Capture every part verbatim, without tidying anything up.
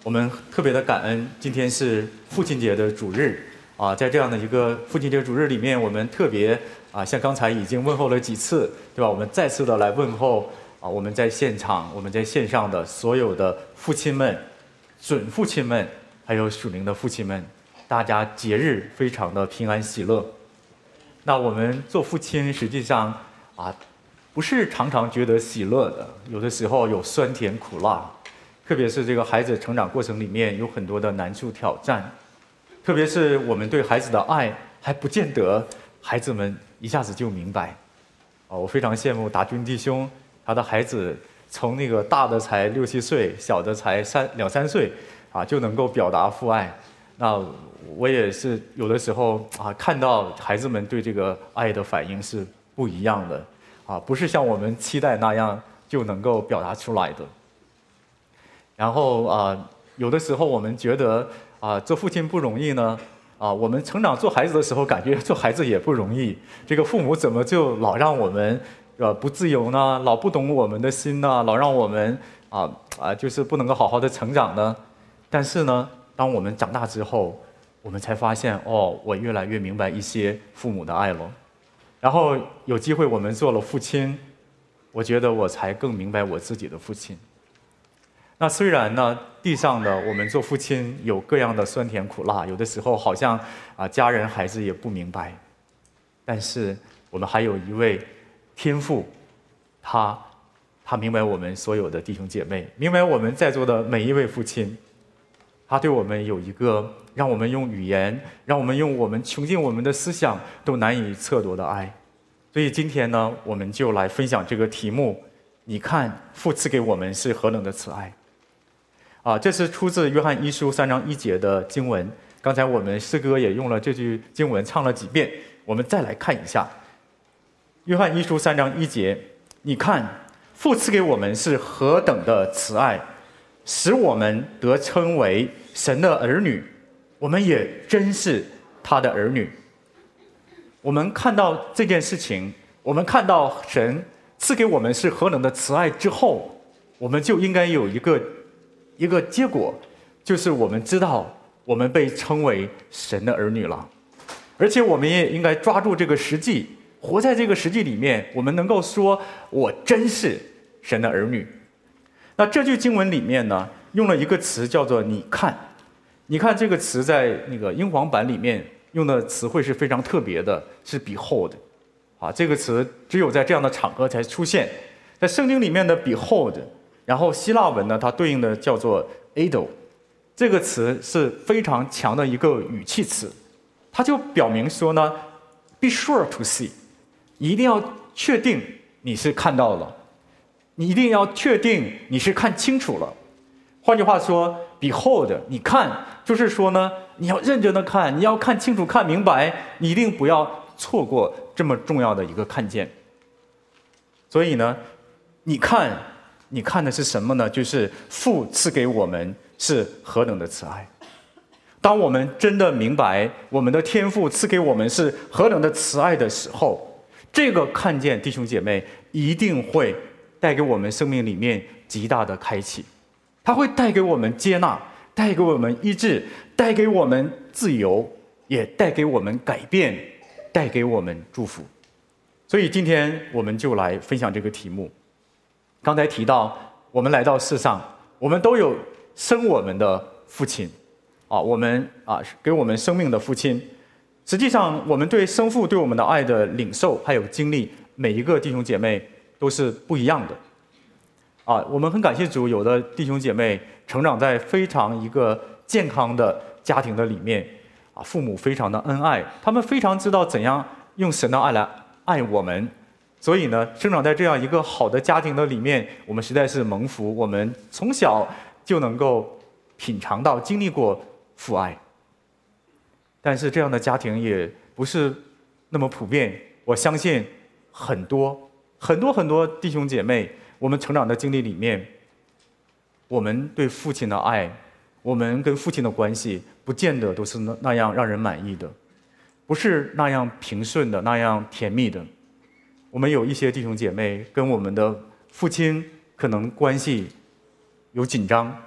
我们特别的感恩，今天是父亲节的主日啊，在这样的一个父亲节主日里面，我们特别啊，像刚才已经问候了几次，对吧？我们再次的来问候啊，我们在现场、我们在线上的所有的父亲们、准父亲们，还有属灵的父亲们，大家节日非常的平安喜乐。那我们做父亲，实际上啊，不是常常觉得喜乐的，有的时候有酸甜苦辣。特别是这个孩子成长过程里面有很多的难处挑战，特别是我们对孩子的爱还不见得孩子们一下子就明白。啊，我非常羡慕达军弟兄，他的孩子从那个大的才六七岁，小的才三两三岁，啊就能够表达父爱。那我也是有的时候啊看到孩子们对这个爱的反应是不一样的，啊不是像我们期待那样就能够表达出来的。然后啊、呃，有的时候我们觉得啊、呃，做父亲不容易呢。啊，我们成长做孩子的时候，感觉做孩子也不容易。这个父母怎么就老让我们呃不自由呢？老不懂我们的心呢？老让我们啊啊，就是不能够好好的成长呢？但是呢，当我们长大之后，我们才发现，哦，我越来越明白一些父母的爱了。然后有机会我们做了父亲，我觉得我才更明白我自己的父亲。那虽然呢，地上的我们做父亲有各样的酸甜苦辣，有的时候好像啊家人孩子也不明白，但是我们还有一位天父，他他明白我们所有的弟兄姐妹，明白我们在座的每一位父亲，他对我们有一个让我们用语言，让我们用我们穷尽我们的思想都难以测度的爱。所以今天呢，我们就来分享这个题目，你看父赐给我们是何等的慈爱。啊，这是出自约翰一书三章一节的经文。刚才我们诗歌也用了这句经文唱了几遍，我们再来看一下。约翰一书三章一节，你看，父赐给我们是何等的慈爱，使我们得称为神的儿女，我们也真是他的儿女。我们看到这件事情，我们看到神赐给我们是何等的慈爱之后，我们就应该有一个一个结果，就是我们知道我们被称为神的儿女了，而且我们也应该抓住这个实际，活在这个实际里面，我们能够说我真是神的儿女。那这句经文里面呢，用了一个词叫做你看。你看这个词在那个英皇版里面用的词汇是非常特别的，是 behold 啊，这个词只有在这样的场合才出现。在圣经里面的 behold，然后希腊文呢，它对应的叫做 eido， 这个词是非常强的一个语气词，它就表明说呢 ，be sure to see， 一定要确定你是看到了，你一定要确定你是看清楚了。换句话说 ，behold， 你看，就是说呢，你要认真的看，你要看清楚、看明白，你一定不要错过这么重要的一个看见。所以呢，你看。你看的是什么呢？就是父赐给我们是何等的慈爱。当我们真的明白我们的天父赐给我们是何等的慈爱的时候，这个看见，弟兄姐妹，一定会带给我们生命里面极大的开启。它会带给我们接纳，带给我们医治，带给我们自由，也带给我们改变，带给我们祝福。所以今天我们就来分享这个题目。刚才提到，我们来到世上，我们都有生我们的父亲，啊，我们啊给我们生命的父亲。实际上，我们对生父对我们的爱的领受还有经历，每一个弟兄姐妹都是不一样的。啊，我们很感谢主，有的弟兄姐妹成长在非常一个健康的家庭的里面，啊，父母非常的恩爱，他们非常知道怎样用神的爱来爱我们。所以呢，生长在这样一个好的家庭的里面，我们实在是蒙福。我们从小就能够品尝到、经历过父爱。但是这样的家庭也不是那么普遍。我相信很多、很多很多弟兄姐妹，我们成长的经历里面，我们对父亲的爱，我们跟父亲的关系，不见得都是那那样让人满意的，不是那样平顺的、那样甜蜜的。我们有一些弟兄姐妹跟我们的父亲可能关系有紧张，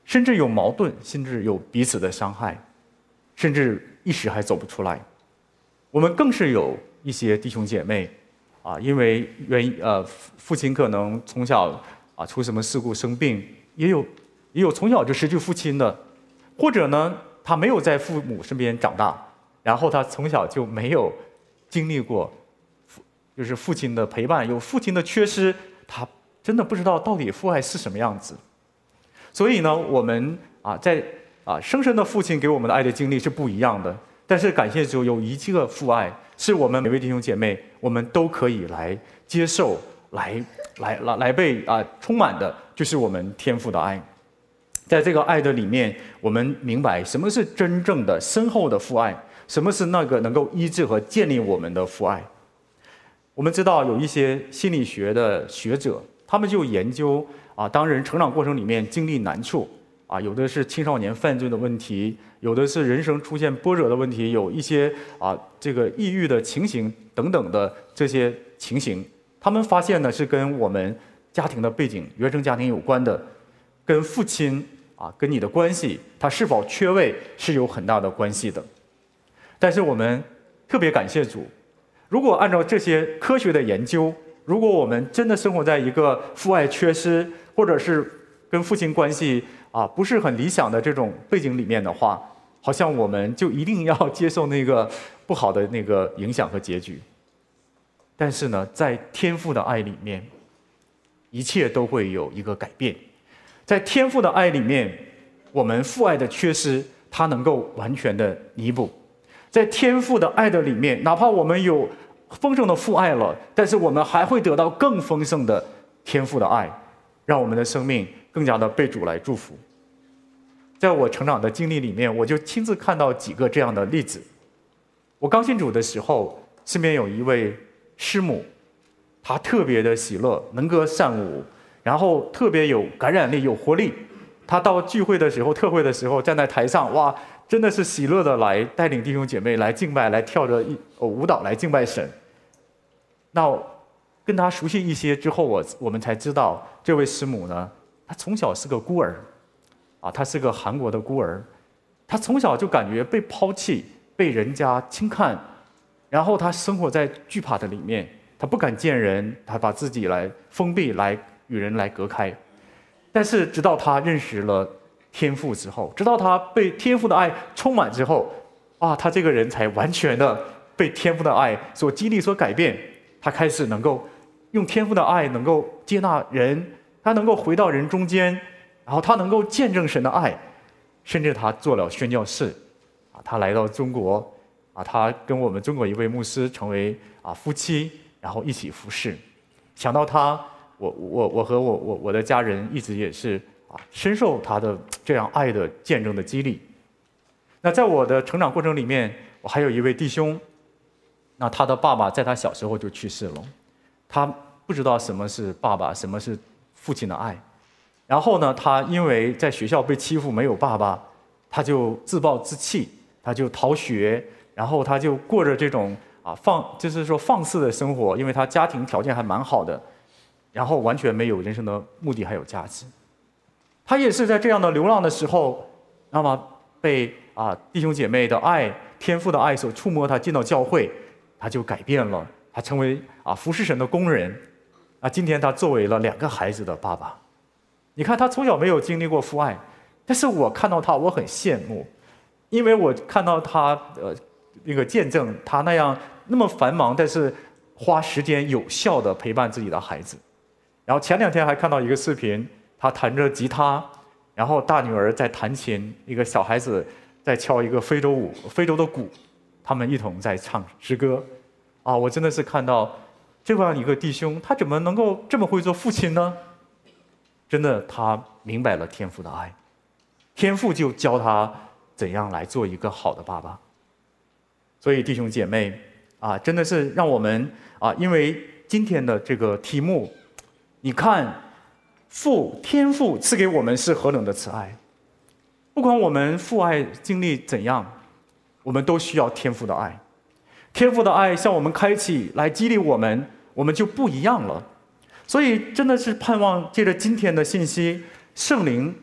甚至有矛盾，甚至有彼此的伤害，甚至一时还走不出来。我们更是有一些弟兄姐妹啊，因为原因呃父亲可能从小啊出什么事故生病，也有也有从小就失去父亲的，或者呢他没有在父母身边长大，然后他从小就没有经历过父就是父亲的陪伴，有父亲的缺失，他真的不知道到底父爱是什么样子。所以呢，我们啊在啊生身的父亲给我们的爱的经历是不一样的，但是感谢主，有一个父爱是我们每位弟兄姐妹我们都可以来接受，来来来来被啊充满的，就是我们天父的爱。在这个爱的里面，我们明白什么是真正的深厚的父爱，什么是那个能够医治和建立我们的父爱。我们知道有一些心理学的学者，他们就研究啊，当人成长过程里面经历难处啊，有的是青少年犯罪的问题，有的是人生出现波折的问题，有一些啊这个抑郁的情形等等的这些情形，他们发现呢是跟我们家庭的背景、原生家庭有关的，跟父亲啊跟你的关系，他是否缺位是有很大的关系的。但是我们特别感谢主，如果按照这些科学的研究，如果我们真的生活在一个父爱缺失，或者是跟父亲关系啊不是很理想的这种背景里面的话，好像我们就一定要接受那个不好的那个影响和结局。但是呢，在天父的爱里面，一切都会有一个改变。在天父的爱里面，我们父爱的缺失，他能够完全的弥补。在天父的爱的里面，哪怕我们有丰盛的父爱了，但是我们还会得到更丰盛的天父的爱，让我们的生命更加的被主来祝福。在我成长的经历里面，我就亲自看到几个这样的例子。我刚信主的时候，身边有一位师母，她特别的喜乐，能歌善舞，然后特别有感染力、有活力。她到聚会的时候、特会的时候，站在台上，哇，真的是喜乐的来带领弟兄姐妹来敬拜，来跳着一舞蹈来敬拜神。那跟她熟悉一些之后，我我们才知道，这位师母呢，她从小是个孤儿，啊，她是个韩国的孤儿，她从小就感觉被抛弃、被人家轻看，然后她生活在惧怕的里面，她不敢见人，她把自己来封闭，来与人来隔开。但是直到她认识了天父之后，直到她被天父的爱充满之后，啊，她这个人才完全的被天父的爱所激励、所改变。她开始能够用天父的爱能够接纳人，她能够回到人中间，然后她能够见证神的爱，甚至她做了宣教士，啊，她来到中国，啊，她跟我们中国一位牧师成为啊夫妻，然后一起服侍。想到她，我我我和我我我的家人一直也是啊深受她的这样爱的见证的激励。那在我的成长过程里面，我还有一位弟兄，那他的爸爸在他小时候就去世了，他不知道什么是爸爸，什么是父亲的爱。然后呢，他因为在学校被欺负，没有爸爸，他就自暴自弃，他就逃学，然后他就过着这种啊放，就是说放肆的生活，因为他家庭条件还蛮好的，然后完全没有人生的目的还有价值。他也是在这样的流浪的时候，那么被啊弟兄姐妹的爱、天父的爱所触摸，他进到教会，他就改变了，他成为啊服侍神的工人。啊，今天他作为了两个孩子的爸爸。你看他从小没有经历过父爱，但是我看到他我很羡慕，因为我看到他呃那个见证他那样那么繁忙，但是花时间有效的陪伴自己的孩子。然后前两天还看到一个视频，他弹着吉他，然后大女儿在弹琴，一个小孩子在敲一个非洲舞，非洲的鼓，他们一同在唱诗歌。啊，我真的是看到这样一个弟兄，他怎么能够这么会做父亲呢？真的，他明白了天父的爱，天父就教他怎样来做一个好的爸爸。所以弟兄姐妹啊，真的是让我们啊，因为今天的这个题目，你看父天父赐给我们是何等的慈爱，不管我们父爱经历怎样，我们都需要天父的爱。天父的爱向我们开启，来激励我们，我们就不一样了。所以真的是盼望借着今天的信息，圣灵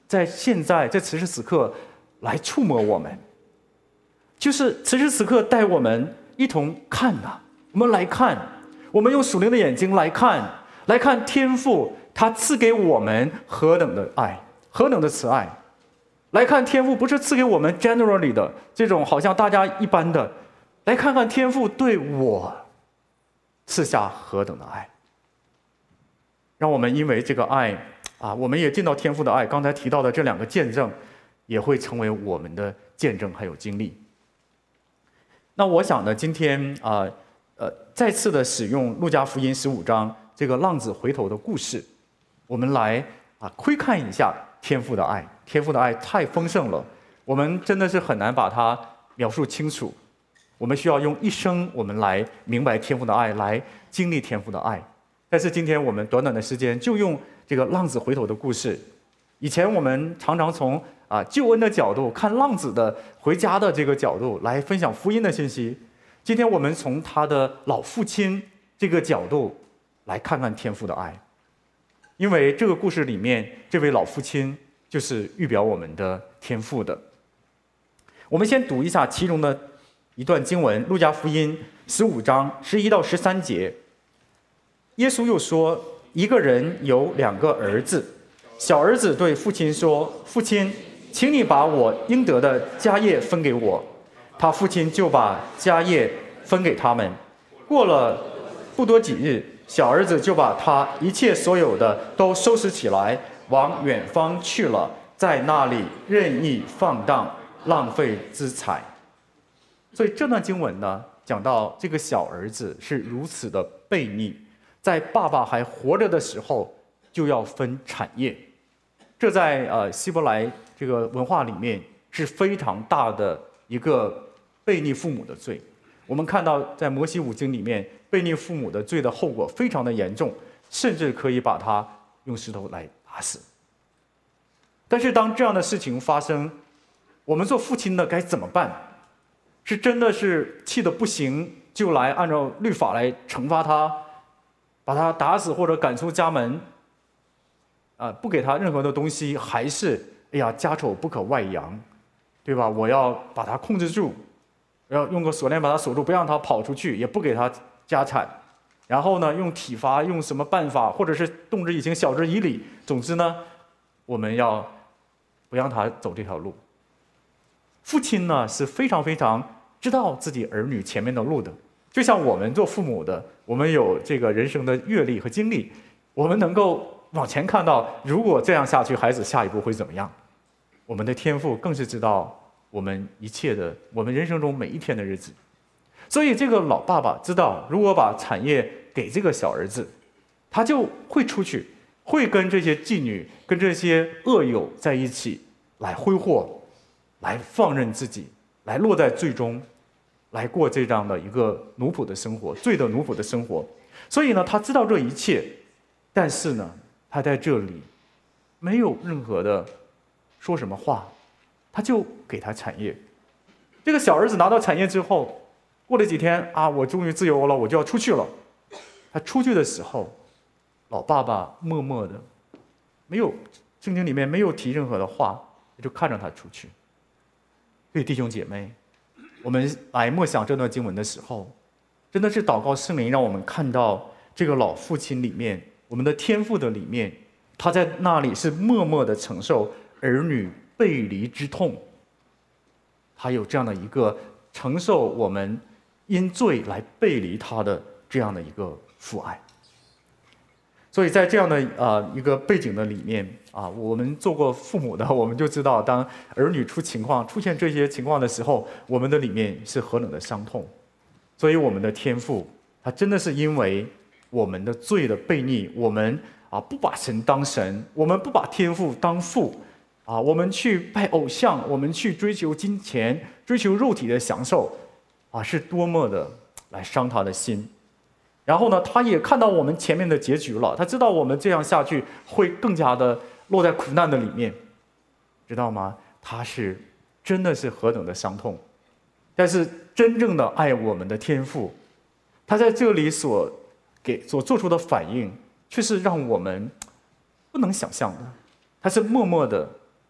在现在在此时此刻来触摸我们，就是此时此刻带我们一同看呐，我们来看，我们用属灵的眼睛来看，来看天父他赐给我们何等的爱，何等的慈爱。来看天父不是赐给我们 generally 的这种好像大家一般的，来看看天父对我赐下何等的爱。让我们因为这个爱啊，我们也见到天父的爱。刚才提到的这两个见证，也会成为我们的见证还有经历。那我想呢，今天啊，呃，再次的使用路加福音十五章这个浪子回头的故事，我们来啊窥看一下天父的爱。天父的爱太丰盛了，我们真的是很难把它描述清楚。我们需要用一生，我们来明白天父的爱，来经历天父的爱。但是今天我们短短的时间，就用这个浪子回头的故事。以前我们常常从啊救恩的角度看浪子的回家的这个角度来分享福音的信息。今天我们从他的老父亲这个角度来看看天父的爱，因为这个故事里面这位老父亲就是预表我们的天父的。我们先读一下其中的一段经文，路加福音十五章十一到十三节。耶稣又说，一个人有两个儿子，小儿子对父亲说，父亲，请你把我应得的家业分给我。他父亲就把家业分给他们。过了不多几日，小儿子就把他一切所有的都收拾起来，往远方去了，在那里任意放荡，浪费资财。所以这段经文呢，讲到这个小儿子是如此的悖逆，在爸爸还活着的时候就要分产业，这在呃希伯来这个文化里面是非常大的一个悖逆父母的罪。我们看到在摩西五经里面，悖逆父母的罪的后果非常的严重，甚至可以把他用石头来打死。但是当这样的事情发生，我们做父亲的该怎么办？是真的是气得不行，就来按照律法来惩罚他，把他打死或者赶出家门，啊，不给他任何的东西，还是哎呀家丑不可外扬，对吧？我要把他控制住，要用个锁链把他锁住，不让他跑出去，也不给他家产，然后呢用体罚，用什么办法，或者是动之以情，晓之以理，总之呢，我们要不让他走这条路。父亲呢是非常非常知道自己儿女前面的路的，就像我们做父母的，我们有这个人生的阅历和经历，我们能够往前看到，如果这样下去，孩子下一步会怎么样。我们的天父更是知道我们一切的，我们人生中每一天的日子。所以这个老爸爸知道，如果把产业给这个小儿子，他就会出去，会跟这些妓女、跟这些恶友在一起来挥霍，来放任自己，来落在最终，来过这样的一个奴仆的生活，罪的奴仆的生活。所以呢，他知道这一切，但是呢，他在这里没有任何的说什么话，他就给他产业。这个小儿子拿到产业之后，过了几天啊，我终于自由了，我就要出去了。他出去的时候，老爸爸默默的，没有，圣经里面没有提任何的话，就看着他出去。对弟兄姐妹，我们来默想这段经文的时候，真的是祷告圣灵，让我们看到这个老父亲里面，我们的天父的里面，他在那里是默默的承受儿女背离之痛，他有这样的一个承受我们因罪来背离他的这样的一个父爱。所以在这样的呃一个背景的里面啊，我们做过父母的，我们就知道，当儿女出情况、出现这些情况的时候，我们的里面是何等的伤痛。所以我们的天父，他真的是因为我们的罪的悖逆，我们啊不把神当神，我们不把天父当父，啊，我们去拜偶像，我们去追求金钱，追求肉体的享受，啊，是多么的来伤他的心。然后呢，他也看到我们前面的结局了，他知道我们这样下去会更加的落在苦难的里面，知道吗？他是真的是何等的伤痛。但是真正的爱我们的天父，他在这里所给所做出的反应，却是让我们不能想象的。他是默默的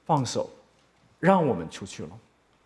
放手，让我们出去了。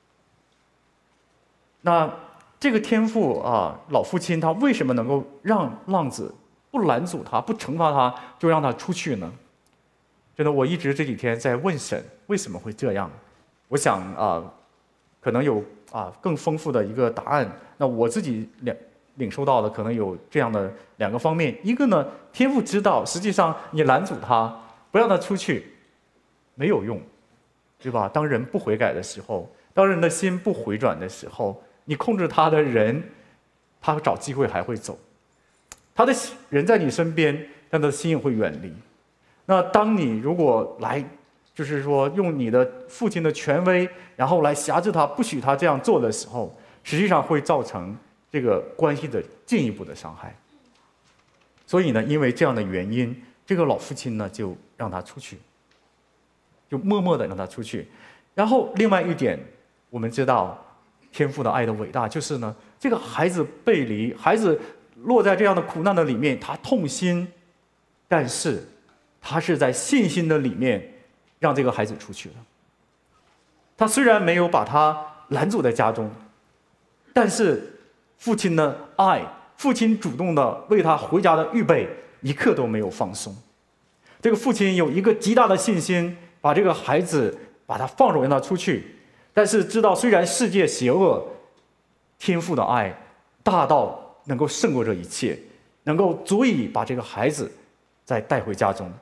那这个天父啊，老父亲他为什么能够让浪子不拦阻他，不惩罚他，就让他出去呢？真的，我一直这几天在问神，为什么会这样？我想啊，可能有啊更丰富的一个答案。那我自己领领受到的可能有这样的两个方面：一个呢，天父知道，实际上你拦阻他，不让他出去，没有用，对吧？当人不悔改的时候，当人的心不回转的时候，你控制他的人，他找机会还会走。他的人在你身边，但他的心也会远离。那当你如果来，就是说用你的父亲的权威，然后来辖制他，不许他这样做的时候，实际上会造成这个关系的进一步的伤害。所以呢，因为这样的原因，这个老父亲呢就让他出去，就默默的让他出去。然后另外一点，我们知道天父的爱的伟大，就是呢，这个孩子背离，孩子落在这样的苦难的里面，他痛心，但是他是在信心的里面让这个孩子出去了。他虽然没有把他拦阻在家中，但是父亲的爱，父亲主动的为他回家的预备，一刻都没有放松。这个父亲有一个极大的信心，把这个孩子把他放手让他出去，但是知道虽然世界邪恶，天父的爱大到能够胜过这一切，能够足以把这个孩子再带回家中。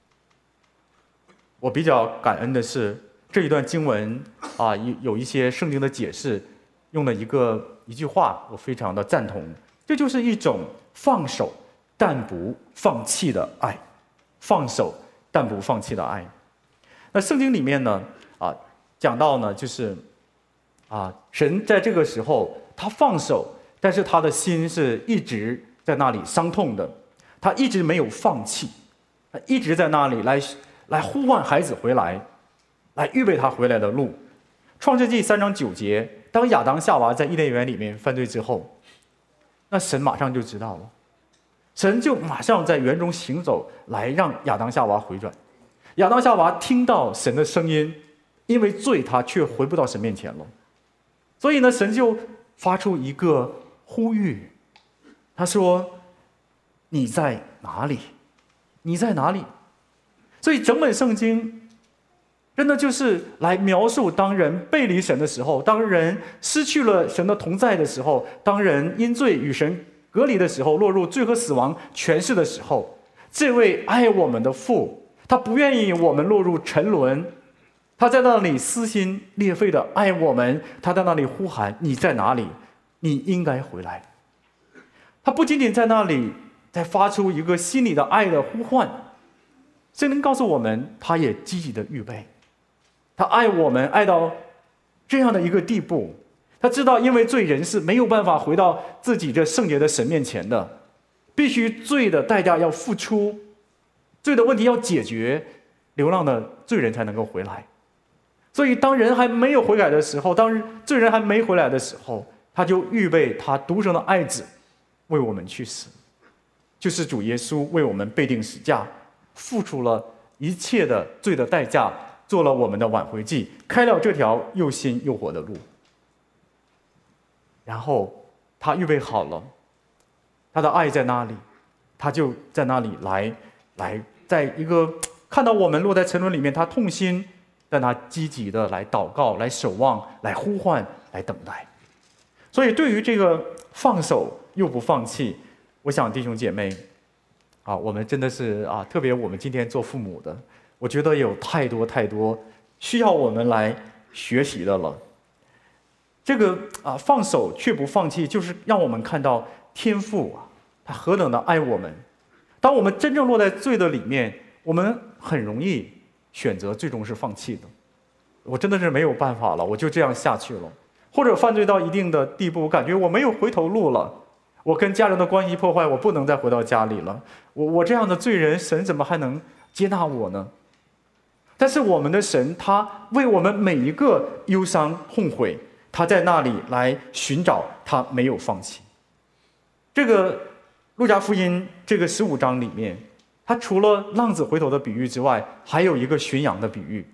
我比较感恩的是这一段经文啊，有有一些圣经的解释，用了一个一句话，我非常的赞同，这就是一种放手但不放弃的爱，放手但不放弃的爱。那圣经里面呢，啊，讲到呢，就是啊，神在这个时候他放手，但是他的心是一直在那里伤痛的，他一直没有放弃，他一直在那里来。来呼唤孩子回来，来预备他回来的路。创世纪三章九节，当亚当夏娃在伊甸园里面犯罪之后，那神马上就知道了，神就马上在园中行走，来让亚当夏娃回转。亚当夏娃听到神的声音，因为罪他却回不到神面前了，所以呢，神就发出一个呼吁，他说：你在哪里？你在哪里？所以整本圣经真的就是来描述当人背离神的时候，当人失去了神的同在的时候，当人因罪与神隔离的时候，落入罪和死亡权势的时候，这位爱我们的父，他不愿意我们落入沉沦，他在那里撕心裂肺的爱我们，他在那里呼喊：你在哪里？你应该回来。他不仅仅在那里在发出一个心里的爱的呼唤，圣经告诉我们，他也积极的预备，他爱我们爱到这样的一个地步，他知道因为罪人是没有办法回到自己这圣洁的神面前的，必须罪的代价要付出，罪的问题要解决，流浪的罪人才能够回来。所以当人还没有悔改的时候，当罪人还没回来的时候，他就预备他独生的爱子为我们去死，就是主耶稣为我们被钉十架，付出了一切的罪的代价，做了我们的挽回祭，开了这条又新又活的路。然后他预备好了，他的爱在那里，他就在那里来来在一个看到我们落在沉沦里面，他痛心，但他积极的来祷告，来守望，来呼唤，来等待。所以对于这个放手又不放弃，我想弟兄姐妹啊，我们真的是啊，特别我们今天做父母的，我觉得有太多太多需要我们来学习的了。这个啊，放手却不放弃，就是让我们看到天父啊，他何等的爱我们。当我们真正落在罪的里面，我们很容易选择最终是放弃的。我真的是没有办法了，我就这样下去了，或者犯罪到一定的地步，我感觉我没有回头路了。我跟家人的关系破坏，我不能再回到家里了。我我这样的罪人，神怎么还能接纳我呢？但是我们的神，他为我们每一个忧伤痛悔，他在那里来寻找，他没有放弃。这个路加福音这个十五章里面，他除了浪子回头的比喻之外，还有一个寻羊的比喻。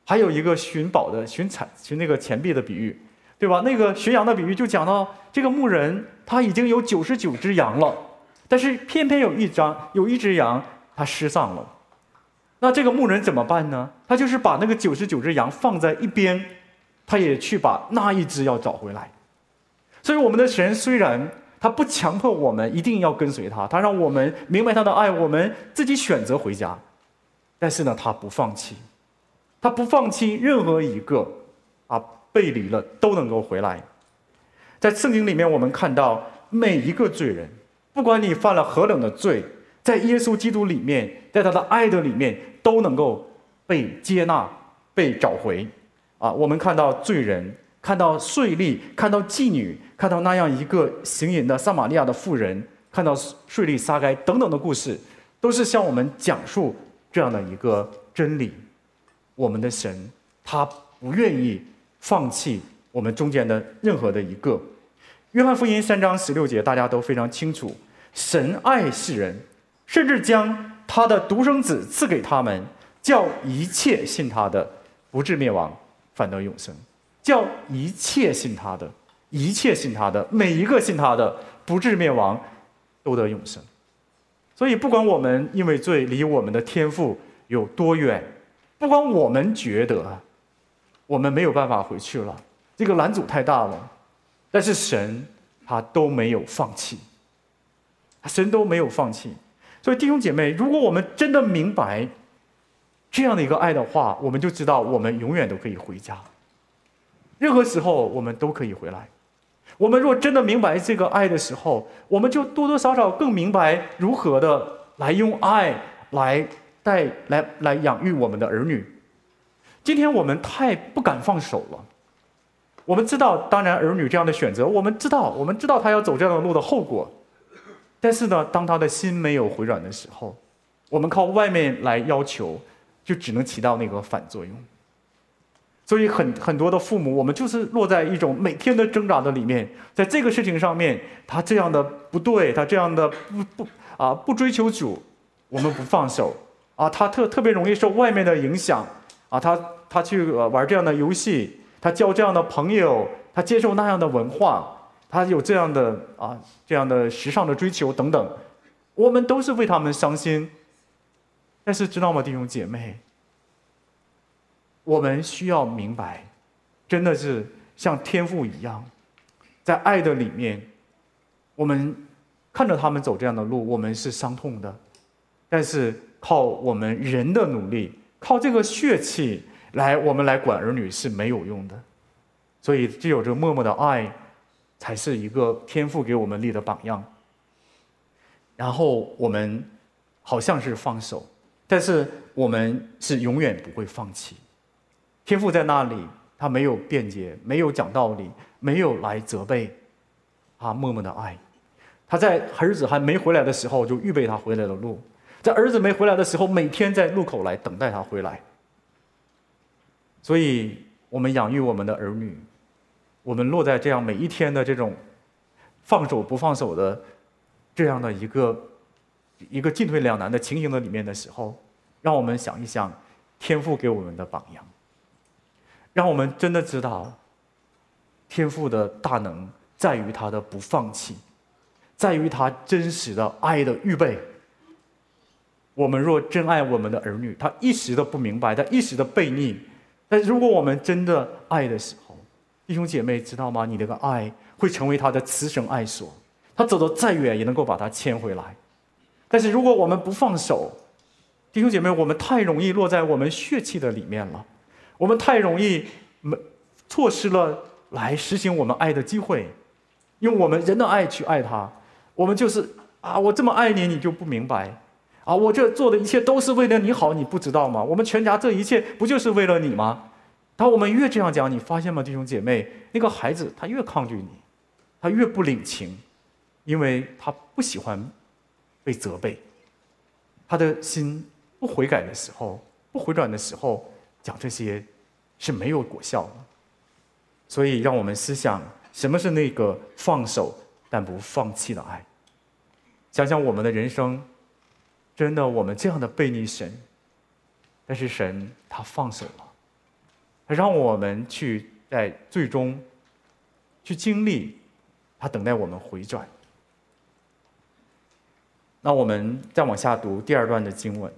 还有一个寻宝的寻产寻那个钱币的比喻，对吧？那个寻羊的比喻就讲到这个牧人他已经有九十九只羊了，但是偏偏有一张有一只羊他失丧了。那这个牧人怎么办呢？他就是把那个九十九只羊放在一边，他也去把那一只要找回来。所以我们的神虽然他不强迫我们一定要跟随他，他让我们明白他的爱，我们自己选择回家，但是呢，他不放弃，他不放弃任何一个啊背离了都能够回来。在圣经里面，我们看到每一个罪人，不管你犯了何等的罪，在耶稣基督里面，在他的爱的里面，都能够被接纳、被找回。啊，我们看到罪人，看到税吏，看到妓女，看到那样一个行淫的撒玛利亚的妇人，看到税吏撒该等等的故事，都是向我们讲述这样的一个真理。我们的神，他不愿意放弃我们中间的任何的一个。约翰福音三章十六节，大家都非常清楚，神爱世人，甚至将他的独生子赐给他们，叫一切信他的不至灭亡，反得永生。叫一切信他的，一切信他的，每一个信他的，不至灭亡，都得永生。所以不管我们因为罪离我们的天父有多远，不管我们觉得我们没有办法回去了，这个拦阻太大了，但是神他都没有放弃，神都没有放弃。所以弟兄姐妹，如果我们真的明白这样的一个爱的话，我们就知道我们永远都可以回家，任何时候我们都可以回来。我们若真的明白这个爱的时候，我们就多多少少更明白如何的来用爱来带来来养育我们的儿女。今天我们太不敢放手了。我们知道，当然儿女这样的选择，我们知道，我们知道他要走这样的路的后果。但是呢，当他的心没有回转的时候，我们靠外面来要求，就只能起到那个反作用。所以很很多的父母，我们就是落在一种每天的挣扎的里面，在这个事情上面，他这样的不对，他这样的不不啊不追求主，我们不放手啊，他特特别容易受外面的影响啊，他他去玩这样的游戏，他交这样的朋友，他接受那样的文化，他有这样的啊这样的时尚的追求等等，我们都是为他们伤心。但是知道吗，弟兄姐妹？我们需要明白，真的是像天父一样，在爱的里面，我们看着他们走这样的路，我们是伤痛的，但是靠我们人的努力，靠这个血气来我们来管儿女是没有用的。所以只有这默默的爱，才是一个天父给我们立的榜样。然后我们好像是放手，但是我们是永远不会放弃。天父在那里，他没有辩解，没有讲道理，没有来责备，他默默的爱。他在儿子还没回来的时候就预备他回来的路，在儿子没回来的时候，每天在路口来等待他回来。所以我们养育我们的儿女，我们落在这样每一天的这种放手不放手的这样的一个一个进退两难的情形的里面的时候，让我们想一想天父给我们的榜样，让我们真的知道天父的大能在于他的不放弃，在于他真实的爱的预备。我们若真爱我们的儿女，他一时的不明白，他一时的悖逆，但如果我们真的爱的时候，弟兄姐妹知道吗？你这个爱会成为他的慈绳爱索，他走得再远也能够把他牵回来。但是如果我们不放手，弟兄姐妹，我们太容易落在我们血气的里面了，我们太容易错失了来实行我们爱的机会，用我们人的爱去爱他。我们就是啊，我这么爱你，你就不明白啊！我这做的一切都是为了你好，你不知道吗？我们全家这一切不就是为了你吗？当我们越这样讲，你发现吗，弟兄姐妹，那个孩子他越抗拒你，他越不领情，因为他不喜欢被责备，他的心不悔改的时候，不回转的时候，讲这些是没有果效的。所以让我们思想，什么是那个放手但不放弃的爱？想想我们的人生，真的我们这样的悖逆神，但是神他放手了， 他让我们去在最终去经历，他等待我们回转。那我们再往下读第二段的经文，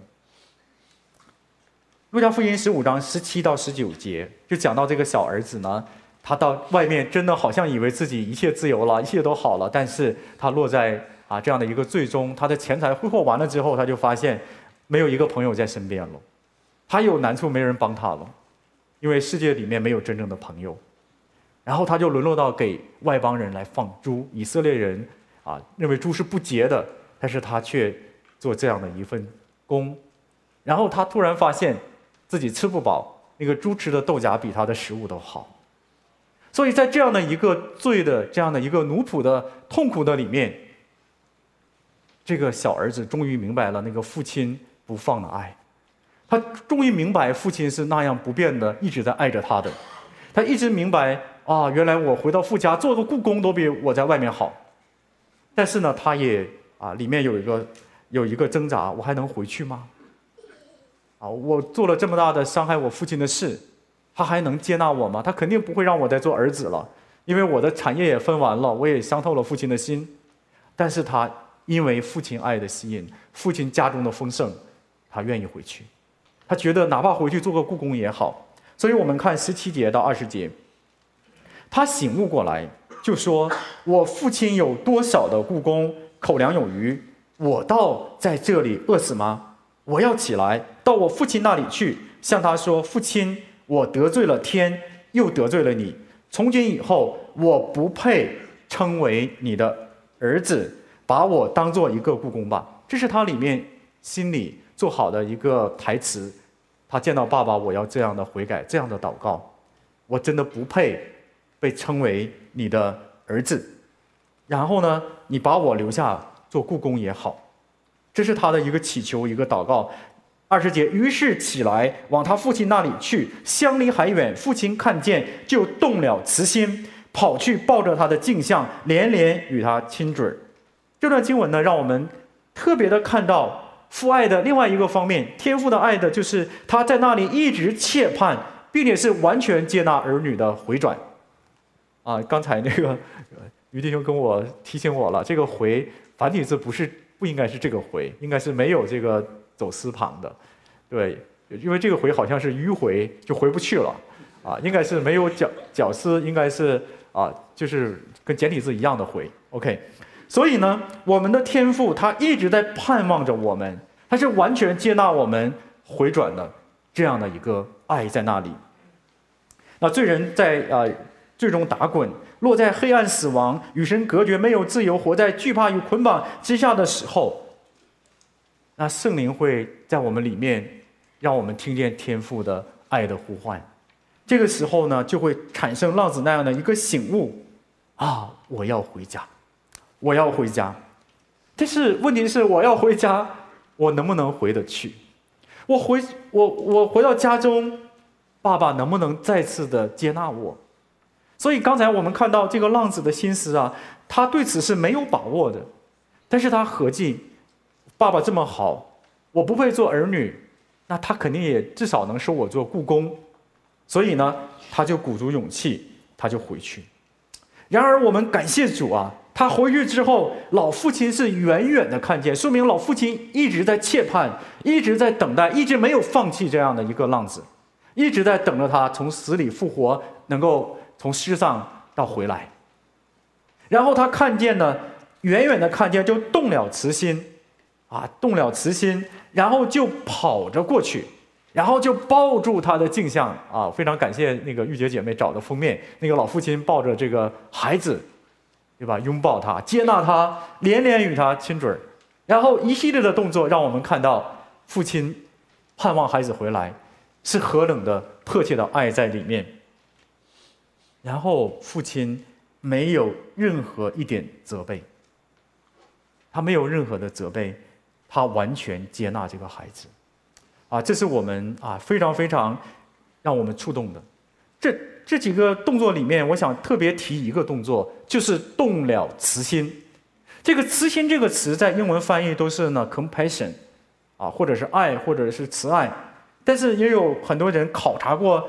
路加福音十五章十七到十九节，就讲到这个小儿子呢，他到外面真的好像以为自己一切自由了，一切都好了，但是他落在啊这样的一个最终，他的钱财挥霍完了之后，他就发现没有一个朋友在身边了，他有难处没人帮他了，因为世界里面没有真正的朋友。然后他就沦落到给外邦人来放猪，以色列人啊认为猪是不洁的，但是他却做这样的一份工。然后他突然发现自己吃不饱，那个猪吃的豆荚比他的食物都好。所以在这样的一个罪的这样的一个奴仆的痛苦的里面，这个小儿子终于明白了那个父亲不放的爱，他终于明白父亲是那样不变的一直在爱着他的，他一直明白啊，原来我回到父家做个雇工都比我在外面好。但是呢，他也啊里面有一个有一个挣扎，我还能回去吗？啊，我做了这么大的伤害我父亲的事，他还能接纳我吗？他肯定不会让我再做儿子了，因为我的产业也分完了，我也伤透了父亲的心。但是他因为父亲爱的吸引，父亲家中的丰盛，他愿意回去。他觉得哪怕回去做个雇工也好。所以我们看十七节到二十节，他醒悟过来，就说：“我父亲有多少的雇工，口粮有余，我倒在这里饿死吗？我要起来，到我父亲那里去，向他说：父亲，我得罪了天，又得罪了你。从今以后，我不配称为你的儿子，把我当做一个雇工吧。”这是他里面心里做好的一个台词。他见到爸爸，我要这样的悔改，这样的祷告，我真的不配被称为你的儿子。然后呢，你把我留下做雇工也好。这是他的一个祈求，一个祷告。二十节，于是起来往他父亲那里去，相离还远，父亲看见就动了慈心，跑去抱着他的镜像，连连与他亲嘴。这段经文呢，让我们特别的看到父爱的另外一个方面，天父的爱的就是他在那里一直切盼，并且是完全接纳儿女的回转。啊，刚才那个于弟兄跟我提醒我了，这个回繁体字不是不应该是这个回，应该是没有这个走丝旁的，对，因为这个回好像是迂回，就回不去了，啊，应该是没有绞绞丝，应该是啊，就是跟简体字一样的回 ，OK。所以呢，我们的天父他一直在盼望着我们，他是完全接纳我们回转的这样的一个爱在那里。那罪人在啊、呃、最终打滚，落在黑暗死亡，与神隔绝，没有自由，活在惧怕与捆绑之下的时候，那圣灵会在我们里面，让我们听见天父的爱的呼唤。这个时候呢，就会产生浪子那样的一个醒悟啊，我要回家。我要回家，但是问题是，我要回家，我能不能回得去？我回我我回到家中，爸爸能不能再次的接纳我？所以刚才我们看到这个浪子的心思啊，他对此是没有把握的，但是他合计，爸爸这么好，我不配做儿女，那他肯定也至少能收我做雇工，所以呢，他就鼓足勇气，他就回去。然而我们感谢主啊，他回去之后，老父亲是远远的看见，说明老父亲一直在切盼，一直在等待，一直没有放弃这样的一个浪子，一直在等着他从死里复活，能够从世上到回来。然后他看见呢，远远的看见就动了慈心，啊，动了慈心，然后就跑着过去，然后就抱住他的镜像啊，非常感谢那个玉洁姐妹找的封面，那个老父亲抱着这个孩子，对吧？拥抱他，接纳他，连连与他亲嘴，然后一系列的动作让我们看到父亲盼望孩子回来是何等的迫切的爱在里面。然后父亲没有任何一点责备，他没有任何的责备，他完全接纳这个孩子。啊，这是我们啊非常非常让我们触动的。这这几个动作里面，我想特别提一个动作，就是动了慈心。这个慈心这个词在英文翻译都是呢 compassion， 啊，或者是爱，或者是慈爱。但是也有很多人考察过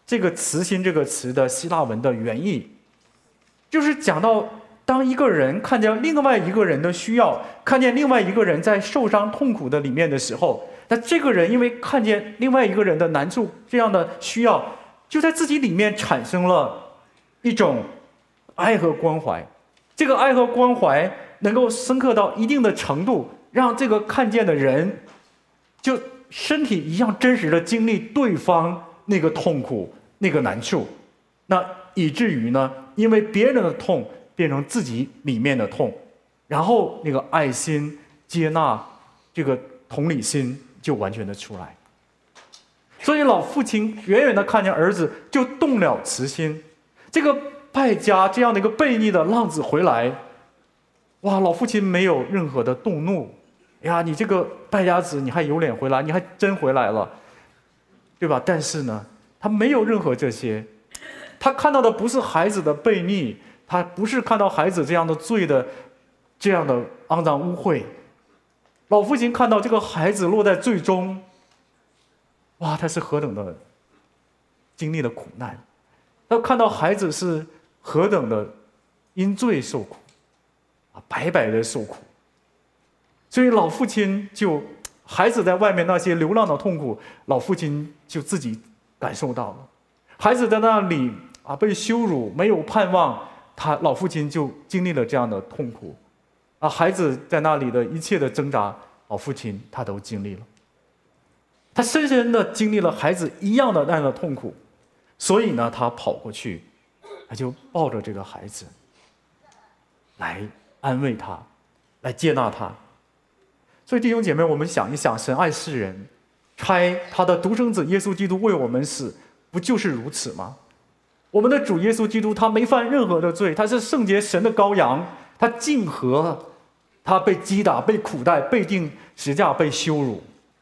这个慈心这个词的希腊文的原意，就是讲到当一个人看见另外一个人的需要，看见另外一个人在受伤痛苦的里面的时候，那这个人因为看见另外一个人的难处，这样的需要，就在自己里面产生了一种爱和关怀。这个爱和关怀能够深刻到一定的程度，让这个看见的人就身体一样真实的经历对方那个痛苦那个难处，那以至于呢，因为别人的痛变成自己里面的痛，然后那个爱心接纳这个同理心就完全的出来。所以老父亲远远的看见儿子就动了慈心。这个败家这样的一个悖逆的浪子回来，哇，老父亲没有任何的动怒，呀，你这个败家子你还有脸回来，你还真回来了，对吧？但是呢，他没有任何这些，他看到的不是孩子的悖逆，他不是看到孩子这样的罪的这样的肮脏污秽，老父亲看到这个孩子落在罪中，哇，他是何等的经历了苦难，他看到孩子是何等的因罪受苦啊，白白的受苦。所以老父亲就孩子在外面那些流浪的痛苦，老父亲就自己感受到了。孩子在那里啊被羞辱，没有盼望，他老父亲就经历了这样的痛苦啊。孩子在那里的一切的挣扎，老父亲他都经历了。他深深的经历了孩子一样的那样的痛苦，所以呢，他跑过去，他就抱着这个孩子来安慰他，来接纳他。所以弟兄姐妹，我们想一想，神爱世人，差他的独生子耶稣基督为我们死，不就是如此吗？我们的主耶稣基督，他没犯任何的罪，他是圣洁神的羔羊，他竟和他被击打、被苦待、被钉十字架、被羞辱，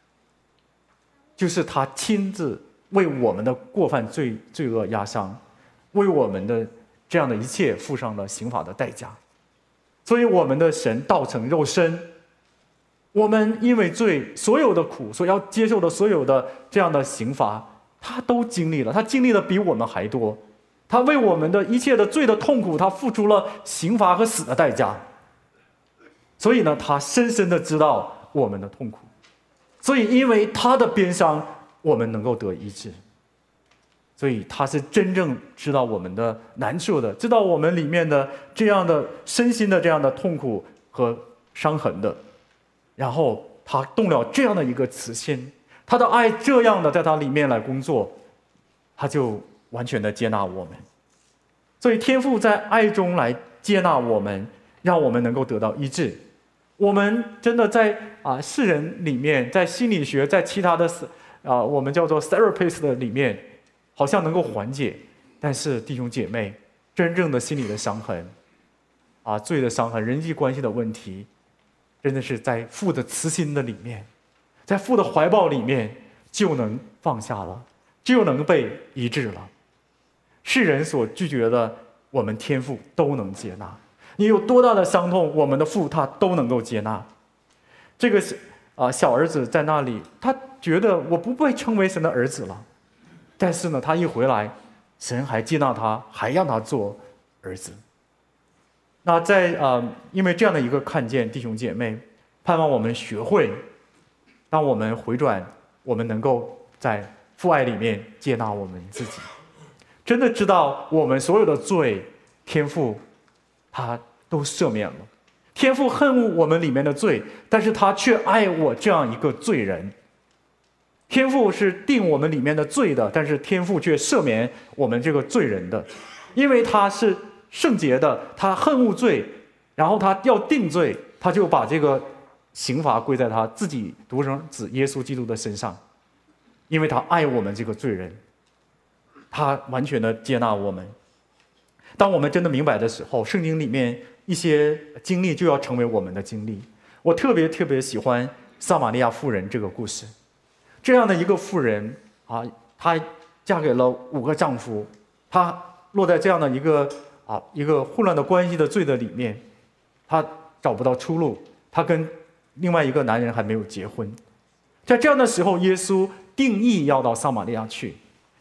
就是他亲自为我们的过犯罪罪恶压伤，为我们的这样的一切付上了刑罚的代价。所以我们的神道成肉身，我们因为罪所有的苦，所要接受的所有的这样的刑罚，他都经历了，他经历的比我们还多。他为我们的一切的罪的痛苦，他付出了刑罚和死的代价。所以呢，他深深的知道我们的痛苦，所以因为他的鞭伤，我们能够得医治。所以他是真正知道我们的难处的，知道我们里面的这样的身心的这样的痛苦和伤痕的。然后他动了这样的一个慈心，他的爱这样的在他里面来工作，他就完全的接纳我们。所以天父在爱中来接纳我们，让我们能够得到医治。我们真的在啊世人里面，在心理学，在其他的啊我们叫做 therapist 的里面，好像能够缓解。但是弟兄姐妹，真正的心理的伤痕啊，罪的伤痕，人际关系的问题，真的是在父的慈心的里面，在父的怀抱里面就能放下了，就能被医治了。世人所拒绝的，我们天父都能接纳。你有多大的伤痛，我们的父他都能够接纳。这个啊小儿子在那里，他觉得我不被称为神的儿子了，但是呢，他一回来，神还接纳他，还让他做儿子。那在啊、呃，因为这样的一个看见，弟兄姐妹，盼望我们学会，当我们回转，我们能够在父爱里面接纳我们自己，真的知道我们所有的罪，天父他都赦免了。天父恨恶我们里面的罪，但是他却爱我这样一个罪人。天父是定我们里面的罪的，但是天父却赦免我们这个罪人的，因为他是圣洁的，他恨恶罪，然后他要定罪，他就把这个刑罚归在他自己独生子耶稣基督的身上，因为他爱我们这个罪人，他完全的接纳我们。当我们真的明白的时候，圣经里面一些经历就要成为我们的经历。我特别特别喜欢撒玛利亚妇人这个故事。这样的一个妇人啊，她嫁给了五个丈夫，她落在这样的一个啊一个混乱的关系的罪的里面，她找不到出路，她跟另外一个男人还没有结婚。在这样的时候，耶稣定义要到撒玛利亚去，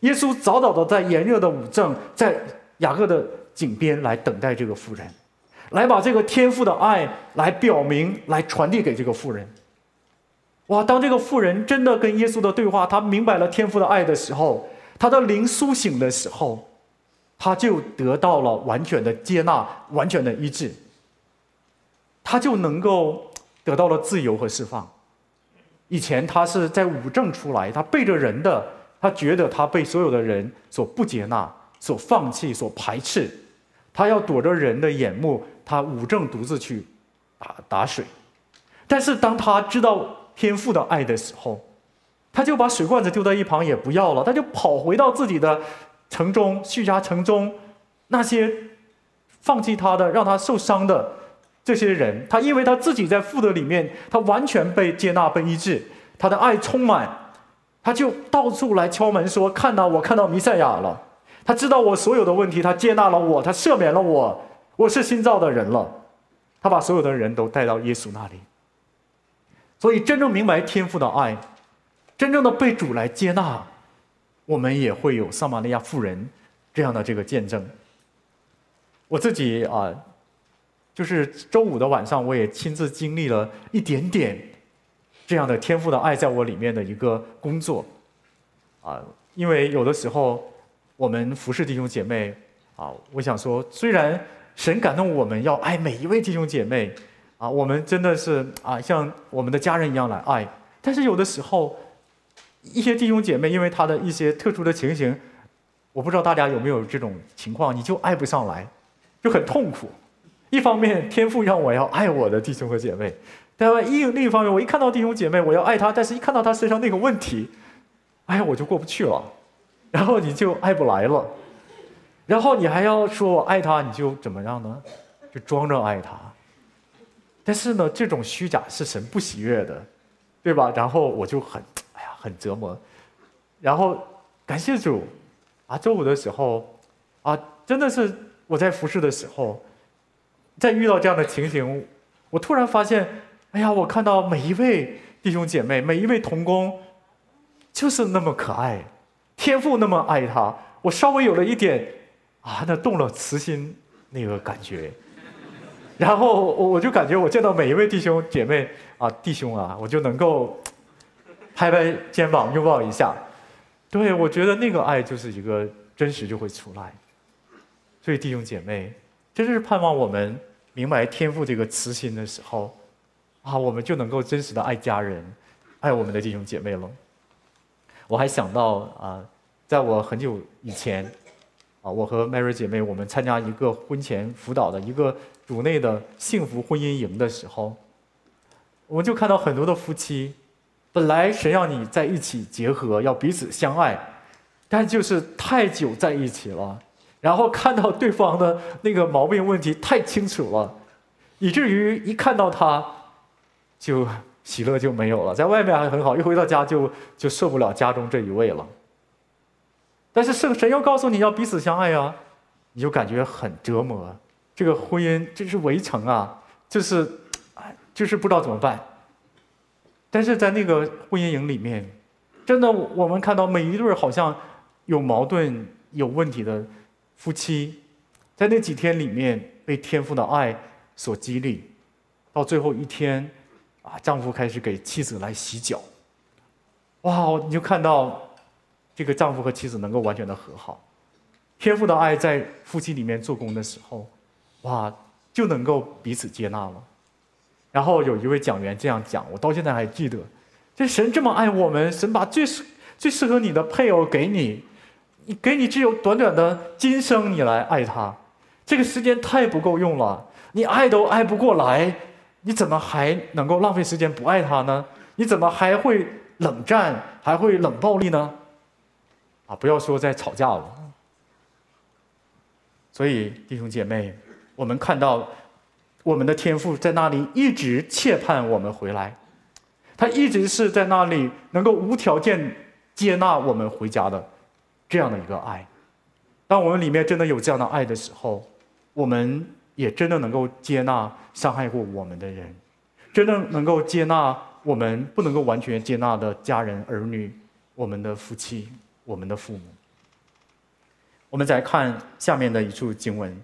耶稣早早的在炎热的午正，在雅各的井边来等待这个妇人，来把这个天父的爱来表明，来传递给这个妇人。哇！当这个妇人真的跟耶稣的对话，她明白了天父的爱的时候，她的灵苏醒的时候，她就得到了完全的接纳，完全的医治，她就能够得到了自由和释放。以前她是在五正出来，她背着人的，她觉得她被所有的人所不接纳、所放弃、所排斥，她要躲着人的眼目，她五正独自去打打水。但是当她知道天父的爱的时候，他就把水罐子丢在一旁也不要了，他就跑回到自己的城中，叙加城中那些放弃他的、让他受伤的这些人，他因为他自己在父的里面，他完全被接纳、被医治，他的爱充满，他就到处来敲门说：“看到我看到弥赛亚了，他知道我所有的问题，他接纳了我，他赦免了我，我是新造的人了。”他把所有的人都带到耶稣那里。所以真正明白天父的爱，真正的被主来接纳，我们也会有撒玛利亚妇人这样的这个见证。我自己啊，就是周五的晚上，我也亲自经历了一点点这样的天父的爱在我里面的一个工作啊。因为有的时候我们服侍弟兄姐妹啊，我想说，虽然神感动我们要爱每一位弟兄姐妹啊，我们真的是啊，像我们的家人一样来爱。但是有的时候，一些弟兄姐妹因为他的一些特殊的情形，我不知道大家有没有这种情况，你就爱不上来，就很痛苦。一方面，天父让我要爱我的弟兄和姐妹，但一另一方面，我一看到弟兄姐妹，我要爱他，但是一看到他身上那个问题，哎，我就过不去了，然后你就爱不来了，然后你还要说我爱他，你就怎么样呢？就装着爱他。但是呢，这种虚假是神不喜悦的，对吧？然后我就很，哎呀，很折磨。然后感谢主，啊，周五的时候，啊，真的是我在服侍的时候，在遇到这样的情形，我突然发现，哎呀，我看到每一位弟兄姐妹，每一位同工，就是那么可爱，天父那么爱他，我稍微有了一点，啊，那动了慈心那个感觉。然后我就感觉我见到每一位弟兄姐妹啊，弟兄啊，我就能够拍拍肩膀，拥抱一下。对，我觉得那个爱就是一个真实就会出来。所以弟兄姐妹，真是盼望我们明白天父这个慈心的时候，啊，我们就能够真实的爱家人，爱我们的弟兄姐妹了。我还想到啊，在我很久以前，啊，我和 Mary 姐妹我们参加一个婚前辅导的一个主内的幸福婚姻营的时候，我们就看到很多的夫妻，本来神让你在一起结合，要彼此相爱，但就是太久在一起了，然后看到对方的那个毛病问题太清楚了，以至于一看到他，就喜乐就没有了，在外面还很好，一回到家就就受不了家中这一位了。但是神又告诉你要彼此相爱啊，你就感觉很折磨。这个婚姻真是围城啊，就是就是不知道怎么办。但是在那个婚姻营里面，真的我们看到每一对好像有矛盾有问题的夫妻，在那几天里面被天父的爱所激励，到最后一天啊，丈夫开始给妻子来洗脚，哇，你就看到这个丈夫和妻子能够完全的和好。天父的爱在夫妻里面做工的时候，哇，就能够彼此接纳了。然后有一位讲员这样讲，我到现在还记得，这神这么爱我们，神把最最适合你的配偶给你，你给你只有短短的今生，你来爱他，这个时间太不够用了，你爱都爱不过来，你怎么还能够浪费时间不爱他呢？你怎么还会冷战，还会冷暴力呢？啊，不要说在吵架了。所以弟兄姐妹，我们看到我们的天父在那里一直切盼我们回来，他一直是在那里能够无条件接纳我们回家的这样的一个爱。当我们里面真的有这样的爱的时候，我们也真的能够接纳伤害过我们的人，真的能够接纳我们不能够完全接纳的家人儿女，我们的夫妻，我们的父母。 我们再看下面的一处经文，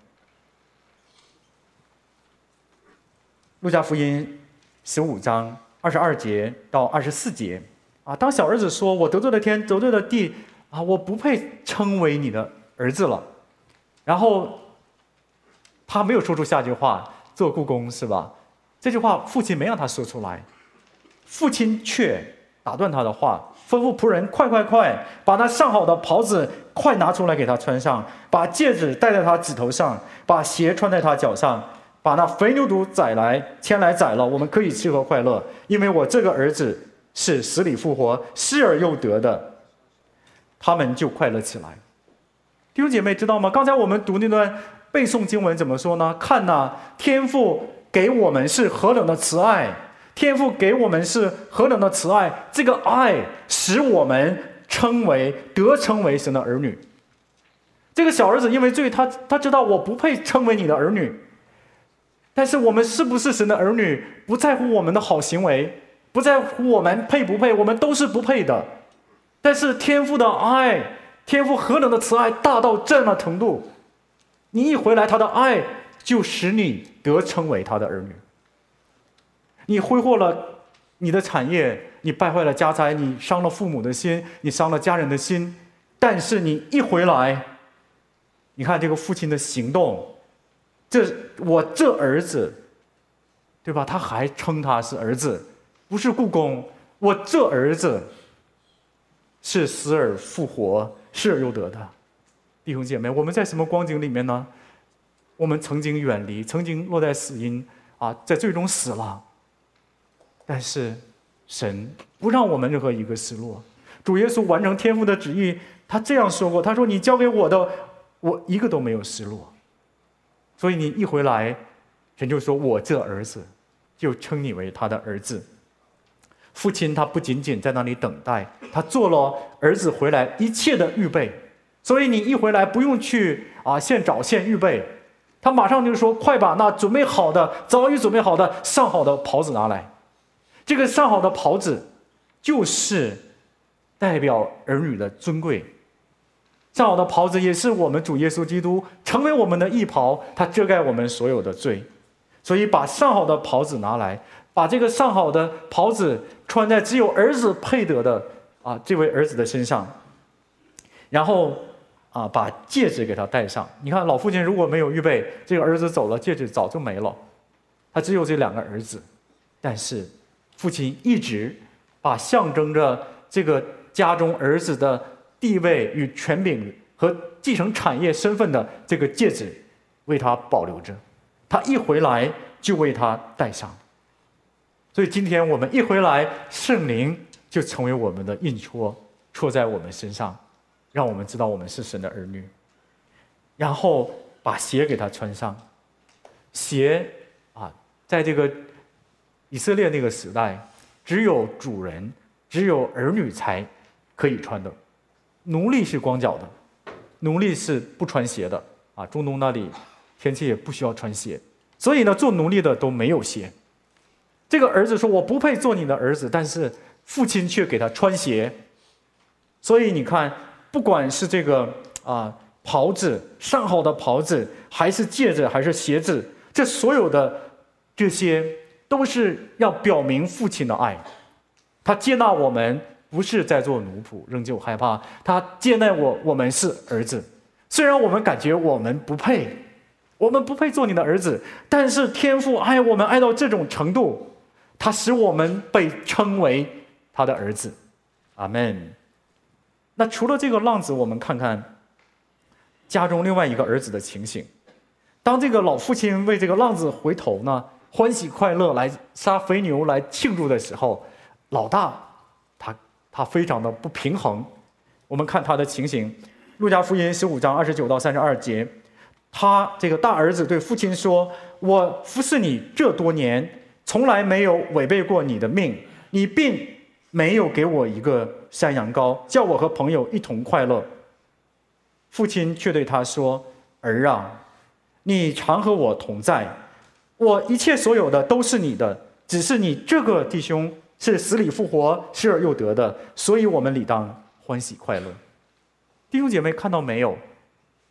路加福音十五章二十二节到二十四节啊，当小儿子说：“我得罪了天，得罪了地啊，我不配称为你的儿子了。”然后他没有说出下句话，做故宫是吧？这句话父亲没让他说出来，父亲却打断他的话，吩咐仆人快快快把那上好的袍子快拿出来给他穿上，把戒指戴在他指头上，把鞋穿在他脚上，把那肥牛犊宰来牵来宰了，我们可以吃喝快乐，因为我这个儿子是死里复活，失而又得的。他们就快乐起来。弟兄姐妹知道吗？刚才我们读那段背诵经文怎么说呢？看哪、啊，天父给我们是何等的慈爱，天父给我们是何等的慈爱，这个爱使我们称为得称为神的儿女。这个小儿子因为罪，他他知道我不配称为你的儿女，但是我们是不是神的儿女，不在乎我们的好行为，不在乎我们配不配，我们都是不配的。但是天父的爱，天父何等的慈爱大到这样的程度，你一回来，他的爱就使你得称为他的儿女。你挥霍了你的产业，你败坏了家财，你伤了父母的心，你伤了家人的心，但是你一回来，你看这个父亲的行动，这我这儿子，对吧？他还称他是儿子，不是故宫。我这儿子是死而复活，失而又得的。弟兄姐妹，我们在什么光景里面呢？我们曾经远离，曾经落在死荫啊，在最终死了。但是神不让我们任何一个失落。主耶稣完成天父的旨意，他这样说过，他说：“你交给我的，我一个都没有失落。”所以你一回来，神就说：“我这儿子，就称你为他的儿子。”父亲他不仅仅在那里等待，他做了儿子回来一切的预备。所以你一回来，不用去啊现找现预备，他马上就说：“快把那准备好的、早已准备好的上好的袍子拿来。”这个上好的袍子，就是代表儿女的尊贵。上好的袍子也是我们主耶稣基督成为我们的义袍，他遮盖我们所有的罪。所以把上好的袍子拿来，把这个上好的袍子穿在只有儿子配得的啊这位儿子的身上，然后啊把戒指给他戴上。你看老父亲如果没有预备，这个儿子走了，戒指早就没了。他只有这两个儿子，但是父亲一直把象征着这个家中儿子的地位与权柄和继承产业身份的这个戒指为他保留着，他一回来就为他戴上。所以今天我们一回来，圣灵就成为我们的印戳，戳在我们身上，让我们知道我们是神的儿女。然后把鞋给他穿上。鞋啊，在这个以色列那个时代，只有主人、只有儿女才可以穿的，奴隶是光脚的，奴隶是不穿鞋的啊。中东那里天气也不需要穿鞋，所以呢，做奴隶的都没有鞋。这个儿子说：“我不配做你的儿子。”但是父亲却给他穿鞋。所以你看，不管是这个啊袍子，上好的袍子，还是戒指，还是鞋子，这所有的这些都是要表明父亲的爱。他接纳我们，不是在做奴仆，仍旧害怕。他接纳我，我们是儿子。虽然我们感觉我们不配，我们不配做你的儿子，但是天父爱我们爱到这种程度，他使我们被称为他的儿子。阿们。那除了这个浪子，我们看看家中另外一个儿子的情形。当这个老父亲为这个浪子回头呢，欢喜快乐来杀肥牛来庆祝的时候，老大他他非常的不平衡。我们看他的情形，路加福音十五章二十九到三十二节，他这个大儿子对父亲说：“我服侍你这多年，从来没有违背过你的命，你并没有给我一个山羊羔，叫我和朋友一同快乐。”父亲却对他说：“儿啊，你常和我同在，我一切所有的都是你的，只是你这个弟兄是死里复活，失而又得的，所以我们理当欢喜快乐。”弟兄姐妹看到没有？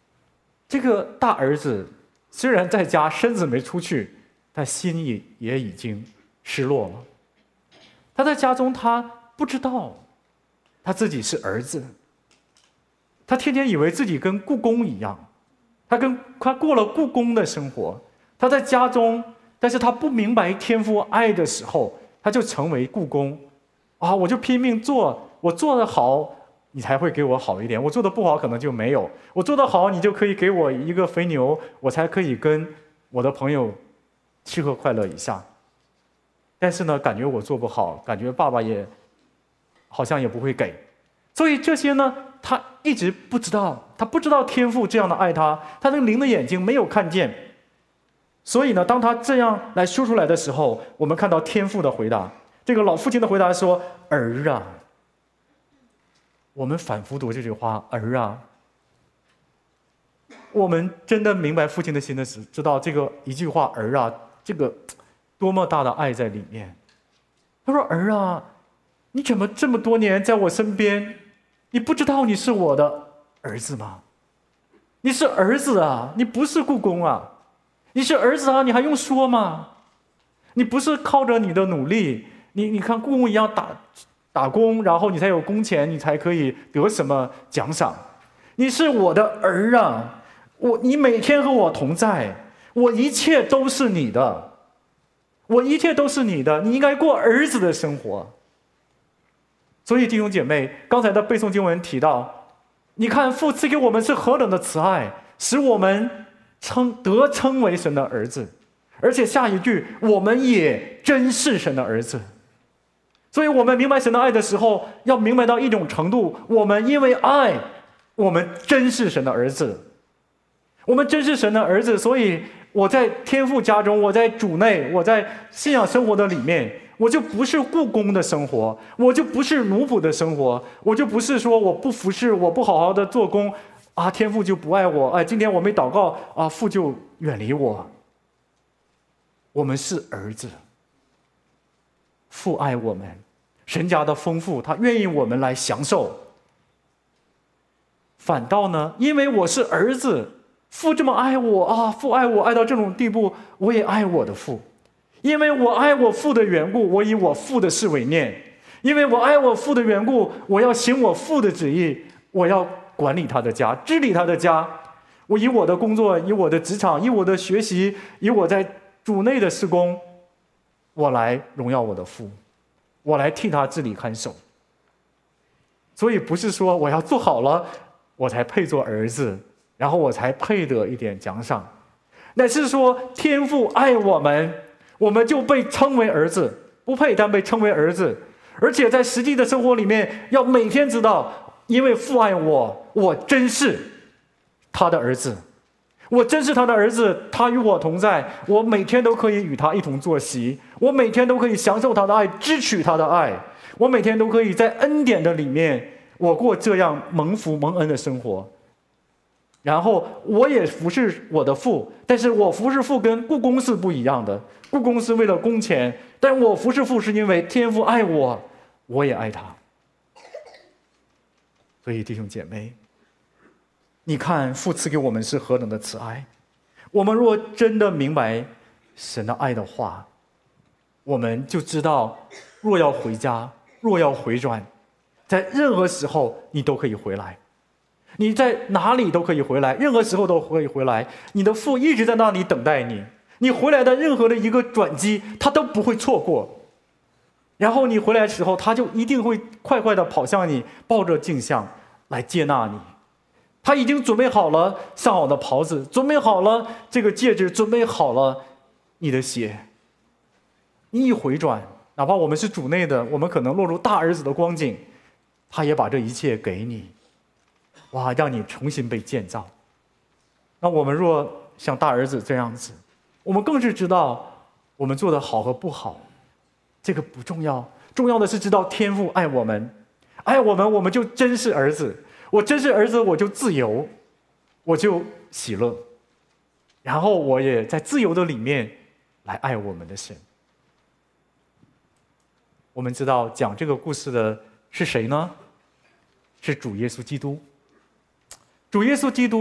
这个大儿子虽然在家身子没出去，但心里也已经失落了。他在家中，他不知道他自己是儿子，他天天以为自己跟故宫一样，他跟他过了故宫的生活。他在家中，但是他不明白天父爱的时候，他就成为故宫啊！我就拼命做，我做得好，你才会给我好一点；我做得不好，可能就没有。我做得好，你就可以给我一个肥牛，我才可以跟我的朋友吃喝快乐一下。但是呢，感觉我做不好，感觉爸爸也好像也不会给，所以这些呢，他一直不知道，他不知道天父这样的爱他，他那个灵的眼睛没有看见。所以呢，当他这样来说出来的时候，我们看到天父的回答。这个老父亲的回答说：“儿啊。”我们反复读这句话，儿啊。我们真的明白父亲的心的时，知道这个一句话，儿啊，这个多么大的爱在里面。他说：“儿啊，你怎么这么多年在我身边，你不知道你是我的儿子吗？你是儿子啊，你不是故宫啊，你是儿子啊，你还用说吗？你不是靠着你的努力，你你看故宫一样打打工，然后你才有工钱，你才可以得什么奖赏。你是我的儿啊，我你每天和我同在，我一切都是你的，我一切都是你的，你应该过儿子的生活。”所以弟兄姐妹，刚才的背诵经文提到，你看父赐给我们是何等的慈爱，使我们称得称为神的儿子，而且下一句，我们也真是神的儿子。所以我们明白神的爱的时候，要明白到一种程度，我们因为爱，我们真是神的儿子，我们真是神的儿子。所以我在天父家中，我在主内，我在信仰生活的里面，我就不是故宫的生活，我就不是奴仆的生活，我就不是说我不服侍，我不好好的做工啊，天父就不爱我，哎，今天我没祷告啊，父就远离我。我们是儿子，父爱我们，神家的丰富，他愿意我们来享受。反倒呢，因为我是儿子，父这么爱我啊，父爱我爱到这种地步，我也爱我的父。因为我爱我父的缘故，我以我父的事为念；因为我爱我父的缘故，我要行我父的旨意，我要管理他的家，治理他的家。我以我的工作，以我的职场，以我的学习，以我在主内的事工，我来荣耀我的父，我来替他治理看守。所以不是说我要做好了，我才配做儿子，然后我才配得一点奖赏，乃是说天父爱我们，我们就被称为儿子，不配但被称为儿子。而且在实际的生活里面，要每天知道，因为父爱我，我真是他的儿子，我真是他的儿子，他与我同在，我每天都可以与他一同坐席，我每天都可以享受他的爱，支取他的爱，我每天都可以在恩典的里面，我过这样蒙福蒙恩的生活。然后我也服侍我的父，但是我服侍父跟故宫是不一样的，故宫是为了工钱，但我服侍父是因为天父爱我，我也爱他。所以弟兄姐妹，你看父赐给我们是何等的慈爱，我们若真的明白神的爱的话，我们就知道，若要回家，若要回转，在任何时候你都可以回来，你在哪里都可以回来，任何时候都可以回来，你的父一直在那里等待你，你回来的任何的一个转机他都不会错过，然后你回来的时候他就一定会快快的跑向你，抱着镜像来接纳你。他已经准备好了上好的袍子，准备好了这个戒指，准备好了你的鞋。你一回转，哪怕我们是主内的，我们可能落入大儿子的光景，他也把这一切给你，哇，让你重新被建造。那我们若像大儿子这样子，我们更是知道我们做的好和不好，这个不重要，重要的是知道天父爱我们，爱我们，我们就真是儿子。我真是儿子，我就自由，我就喜乐，然后我也在自由的里面来爱我们的神。我们知道讲这个故事的是谁呢？是主耶稣基督。主耶稣基督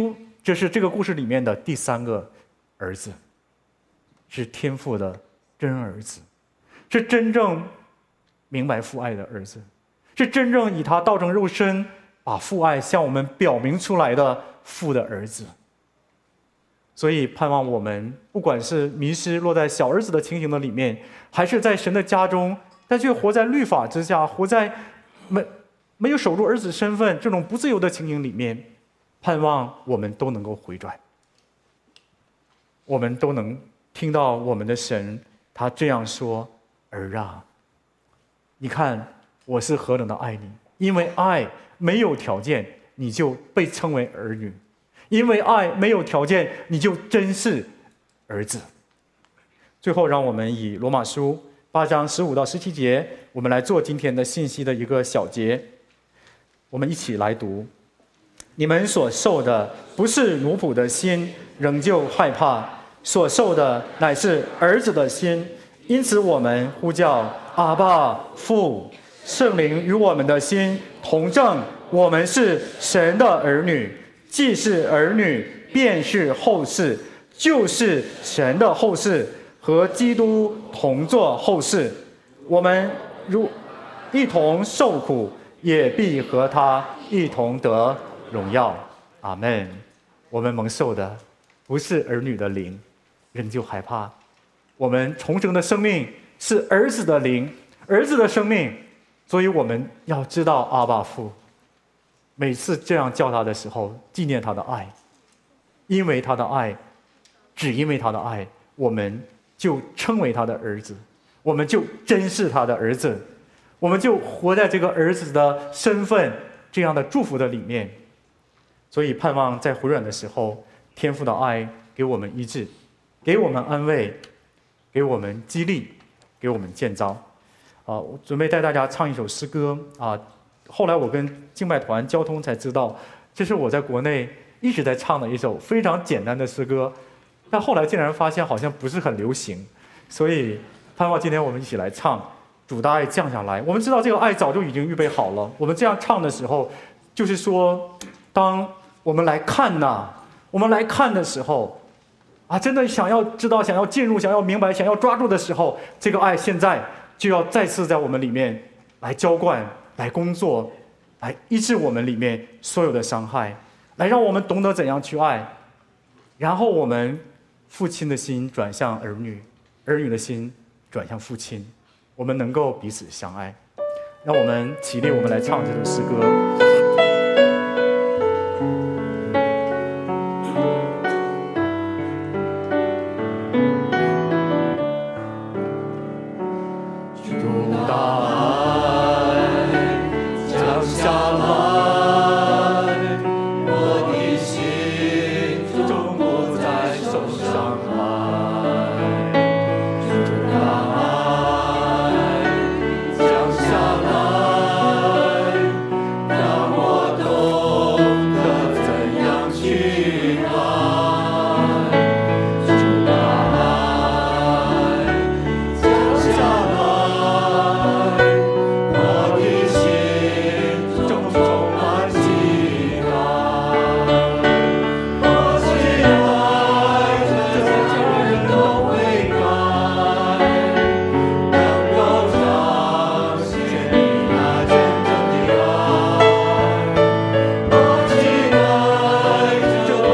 这是这个故事里面的第三个儿子，是天父的真儿子，是真正明白父爱的儿子，是真正以他道成肉身，把父爱向我们表明出来的父的儿子。所以盼望我们不管是迷失落在小儿子的情形的里面，还是在神的家中，但却活在律法之下，活在没没有守住儿子身份这种不自由的情形里面，盼望我们都能够回转，我们都能听到我们的神他这样说：儿啊，你看我是何等的爱你，因为爱没有条件，你就被称为儿女；因为爱没有条件，你就真是儿子。最后，让我们以罗马书八章十五到十七节，我们来做今天的信息的一个小节。我们一起来读：你们所受的不是奴仆的心，仍旧害怕；所受的乃是儿子的心。因此，我们呼叫阿爸父。圣灵与我们的心同证，我们是神的儿女。既是儿女，便是后世，就是神的后世，和基督同作后世。我们如一同受苦，也必和他一同得荣耀。阿们。我们蒙受的不是儿女的灵，仍旧害怕；我们重生的生命是儿子的灵，儿子的生命。所以我们要知道阿爸父，每次这样叫他的时候，纪念他的爱，因为他的爱，只因为他的爱，我们就称为他的儿子，我们就真是他的儿子，我们就活在这个儿子的身份这样的祝福的里面。所以盼望在回软的时候，天父的爱给我们医治，给我们安慰，给我们激励，给我们建造。啊，我准备带大家唱一首诗歌啊。后来我跟敬拜团交通才知道，这是我在国内一直在唱的一首非常简单的诗歌，但后来竟然发现好像不是很流行，所以盼望今天我们一起来唱《主的爱降下来》。我们知道这个爱早就已经预备好了，我们这样唱的时候，就是说，当我们来看呐，我们来看的时候，啊，真的想要知道、想要进入、想要明白、想要抓住的时候，这个爱现在就要再次在我们里面来浇灌、来工作、来医治我们里面所有的伤害，来让我们懂得怎样去爱，然后我们父亲的心转向儿女，儿女的心转向父亲，我们能够彼此相爱。让我们起立，我们来唱这首诗歌。 就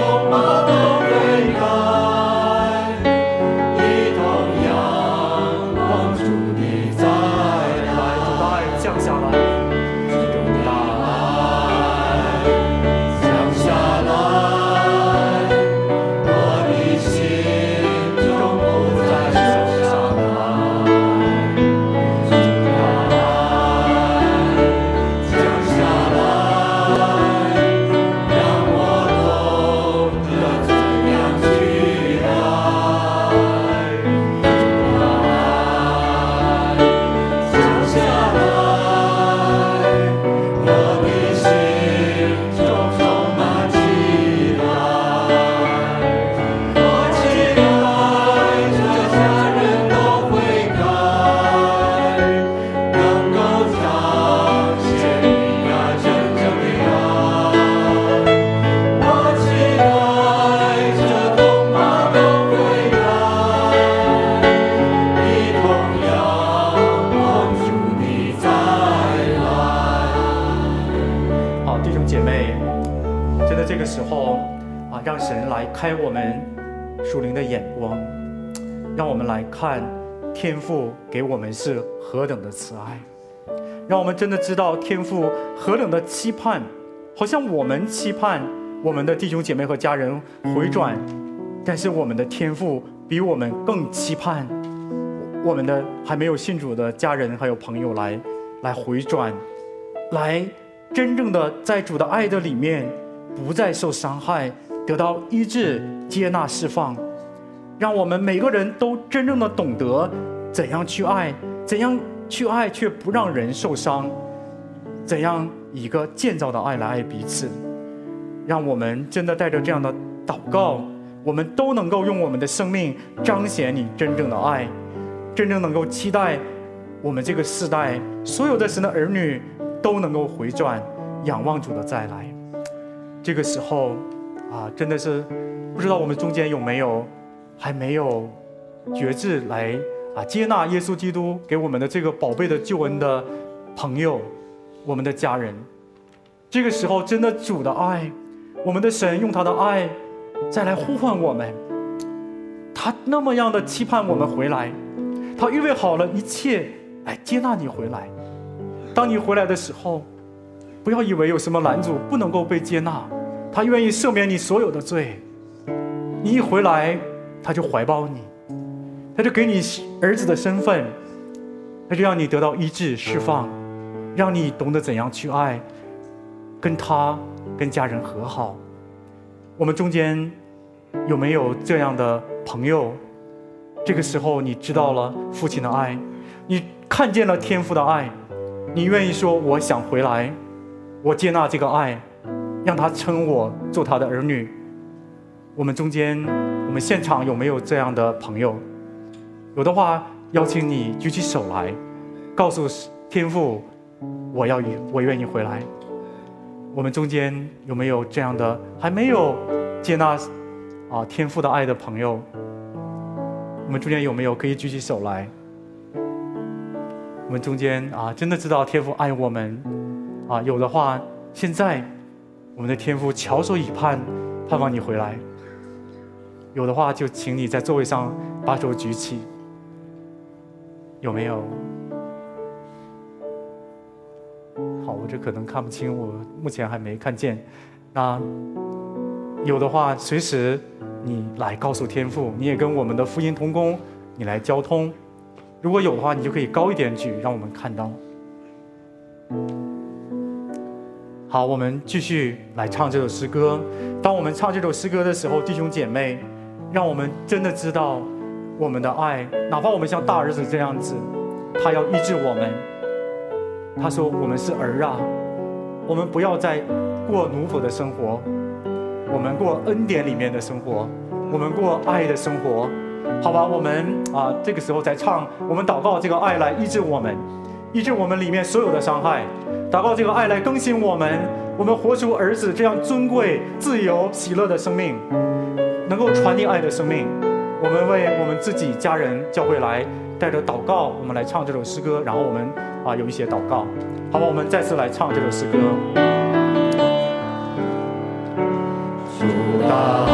啊，让神来开我们属灵的眼光，让我们来看天父给我们是何等的慈爱，让我们真的知道天父何等的期盼，好像我们期盼我们的弟兄姐妹和家人回转，但是我们的天父比我们更期盼我们的还没有信主的家人还有朋友来来回转，来真正的在主的爱的里面不再受伤害，得到医治、接纳、释放，让我们每个人都真正的懂得怎样去爱，怎样去爱却不让人受伤，怎样以一个建造的爱来爱彼此。让我们真的带着这样的祷告，我们都能够用我们的生命彰显你真正的爱，真正能够期待我们这个世代所有的神的儿女都能够回转，仰望主的再来。这个时候啊，真的是不知道我们中间有没有还没有觉志来啊接纳耶稣基督给我们的这个宝贝的救恩的朋友，我们的家人。这个时候真的主的爱，我们的神用他的爱再来呼唤我们，他那么样的期盼我们回来，他预备好了一切来接纳你回来。当你回来的时候，不要以为有什么拦阻不能够被接纳，他愿意赦免你所有的罪。你一回来，他就怀抱你，他就给你儿子的身份，他就让你得到医治释放，让你懂得怎样去爱，跟他跟家人和好。我们中间有没有这样的朋友？这个时候你知道了父亲的爱，你看见了天父的爱，你愿意说我想回来，我接纳这个爱，让他称我做他的儿女。我们中间我们现场有没有这样的朋友？有的话邀请你举起手来，告诉天父我要我愿意回来。我们中间有没有这样的还没有接纳啊天父的爱的朋友？我们中间有没有可以举起手来？我们中间啊真的知道天父爱我们啊，有的话现在我们的天父翘首以盼，盼望你回来。有的话就请你在座位上把手举起。有没有？好，我这可能看不清，我目前还没看见。那有的话随时你来告诉天父，你也跟我们的福音同工你来交通。如果有的话你就可以高一点举，让我们看到。好，我们继续来唱这首诗歌。当我们唱这首诗歌的时候，弟兄姐妹，让我们真的知道我们的爱，哪怕我们像大儿子这样子，他要医治我们。他说我们是儿啊，我们不要再过奴仆的生活，我们过恩典里面的生活，我们过爱的生活。好吧，我们啊这个时候再唱，我们祷告这个爱来医治我们，医治我们里面所有的伤害，祷告这个爱来更新我们，我们活出儿子这样尊贵、自由、喜乐的生命，能够传递爱的生命。我们为我们自己、家人、教会来带着祷告，我们来唱这首诗歌，然后我们啊有一些祷告。好吧，我们再次来唱这首诗歌。主大